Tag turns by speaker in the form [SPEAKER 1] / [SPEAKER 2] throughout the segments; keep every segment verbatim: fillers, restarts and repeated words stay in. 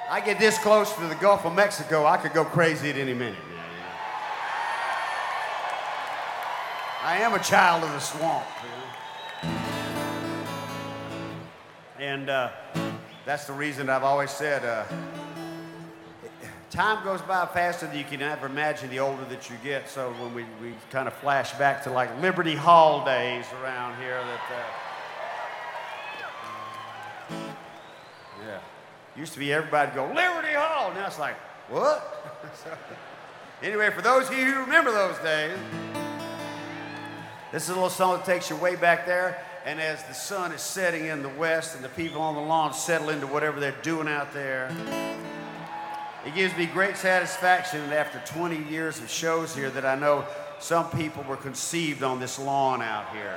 [SPEAKER 1] I get this close to the Gulf of Mexico, I could go crazy at any minute. I am a child of the swamp. You know? And uh, that's the reason I've always said, uh, time goes by faster than you can ever imagine the older that you get. So when we, we kind of flash back to like Liberty Hall days around here that, uh, yeah. Used to be everybody go, Liberty Hall. Now it's like, what? So, anyway, for those of you who remember those days, this is a little song that takes you way back there. And as the sun is setting in the west and the people on the lawn settle into whatever they're doing out there, it gives me great satisfaction that after twenty years of shows here that I know some people were conceived on this lawn out here.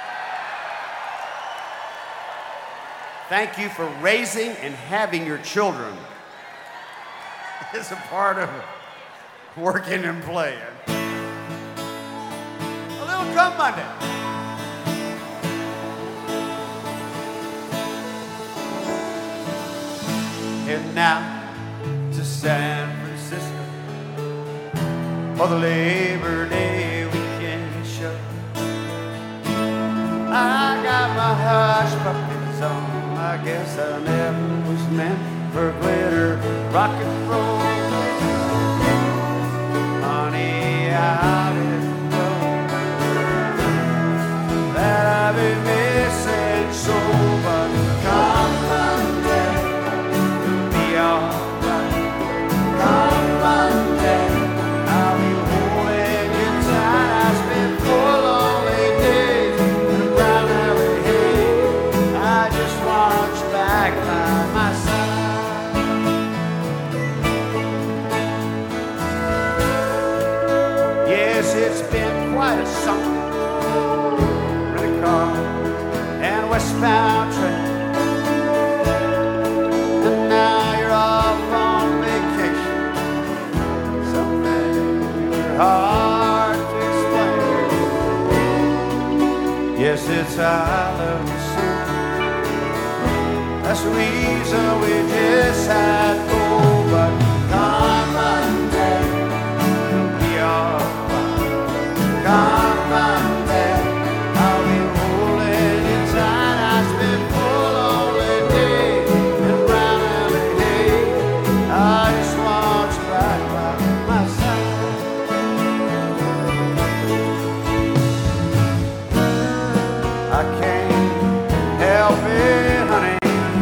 [SPEAKER 1] Thank you for raising and having your children. It's a part of working and playing. A little Come Monday. Heading out to San Francisco for the Labor Day weekend show. I got my hush puppies on. I guess I never was meant for glitter rock and roll. Honey, I didn't know that I've been missing so much. Come Monday, it'll be alright. Come Monday, I'll be holding you tight. I spent four lonely days in a brown alley hay. I just watch back by my side. Yes, it's been quite a summer. Rent a car and westbound train. And now you're off on vacation. Something hard to explain. Yes, it's I love you so. That's the reason we just had to go, but come Monday, it'll be alright. Come Monday, I'll be holding you tight. I spent four lonely days in brown alley hay. I just want you back by my side. I can't help it, honey.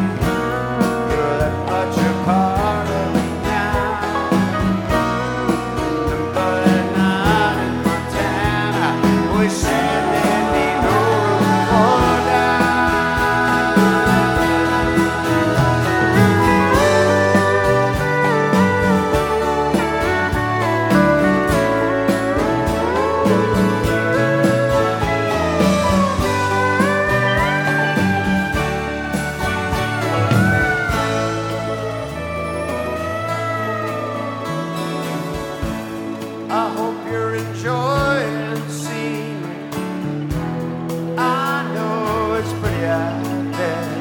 [SPEAKER 1] Part of me now, but at night in Montana, we said there'd be no room for I hope you're enjoying the scenery. I know it's pretty out there.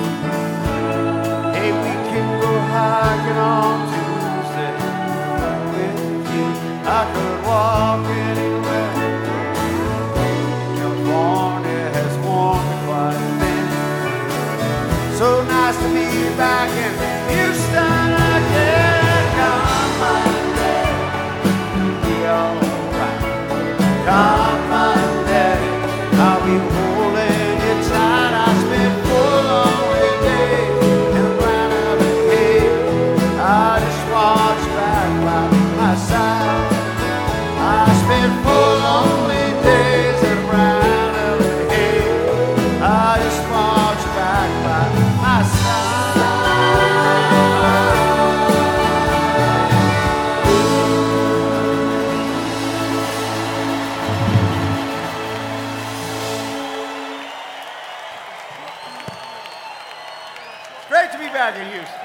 [SPEAKER 1] Hey, we can go hiking on Tuesday with you. I could walk anywhere. California has warmed me quite a bit. So nice to be back in Houston again. Come Monday, alright. Come Monday, I'll be holding you tight. I spent four lonely days in a brown alley hay. I just want you back by my side. I spent four lonely days in a brown alley hay. I just want you back by my side. Great to be back in Houston.